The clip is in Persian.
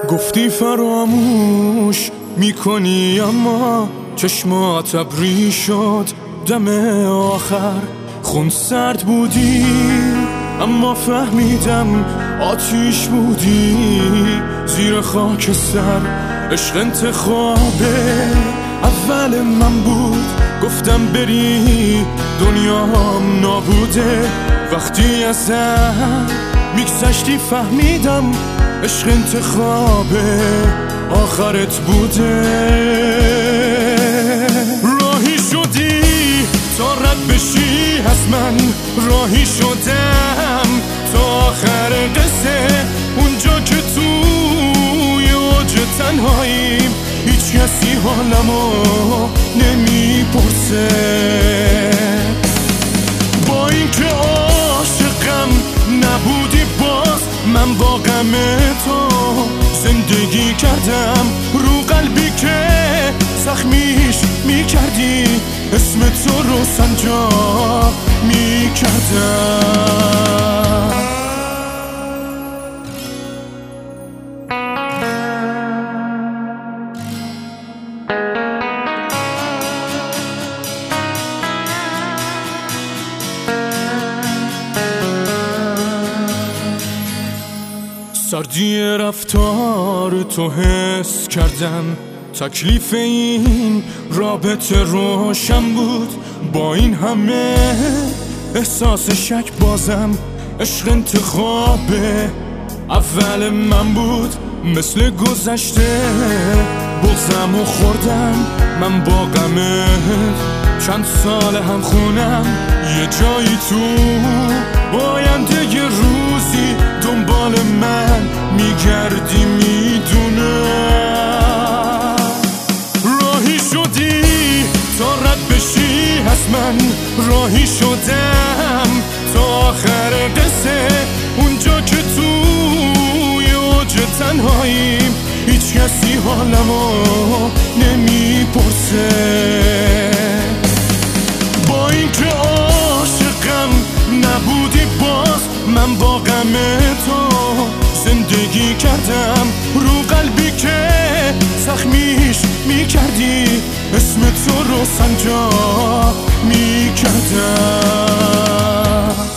گفتی فراموش میکنی اما چشمات ابری شد دم آخر. خون سرد بودی اما فهمیدم آتیش بودی زیر خاک سر. عشق انتخابه اول من بود، گفتم بری دنیام نابوده. وقتی ازم میگذشتی فهمیدم عشق انتخابه آخرت بوده. راهی شدی تا رد بشی از من، راهی شدم تا آخر قصه. اونجا که توی اوج تنهاییم هیچ کسی حالمو نمیپرسه. با اینکه عاشقم نبودی باز من با غم تو زندگی کردم. رو قلبی که زخمیش میکردی اسم تو رو سنجاق میکردم. سردی رفتار تو حس کردم، تکلیف این رابطه روشن بود. با این همه احساس شک بازم عشق انتخابه اول من بود. مثل گذشته بغضم و خوردم من با غمت چند سال هم خونم. یه جایی تو آینده یه روزی دنبال من میگردی میدونم. راهی شدی تا رد بشی از من، راهی شدم تا آخر قصه. اونجا که توی اوج تنهاییم هیچ کسی حالمو نمیپرسه. با اینکه عاشقم نبودی باز من با غم تو زندگی کردم. رو قلبی که زخمیش میکردی اسم تو رو سنجاق میکردم.